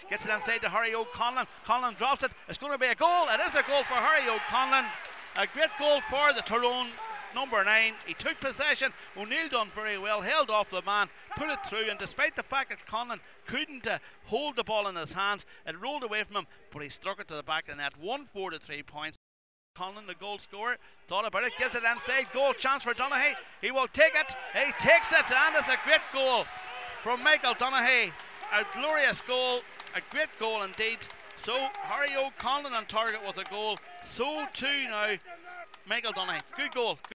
Gets it inside to Harry O'Conlon. Conlon drops it. It's going to be a goal. It is a goal for Harry O'Conlon. A great goal for the Tyrone number 9. He took possession. O'Neill done very well, held off the man, put it through, and despite the fact that Conlon couldn't hold the ball in his hands, it rolled away from him, but he struck it to the back of the net. 1-4 to 3 points. Conlon, the goal scorer, thought about it, gives it inside, goal chance for Donaghy. He will take it, he takes it, and it's a great goal from Michael Donaghy. A glorious goal, a great goal indeed. So Harry O'Conlon on target was a goal, so too now Michael Donaghy. Good goal.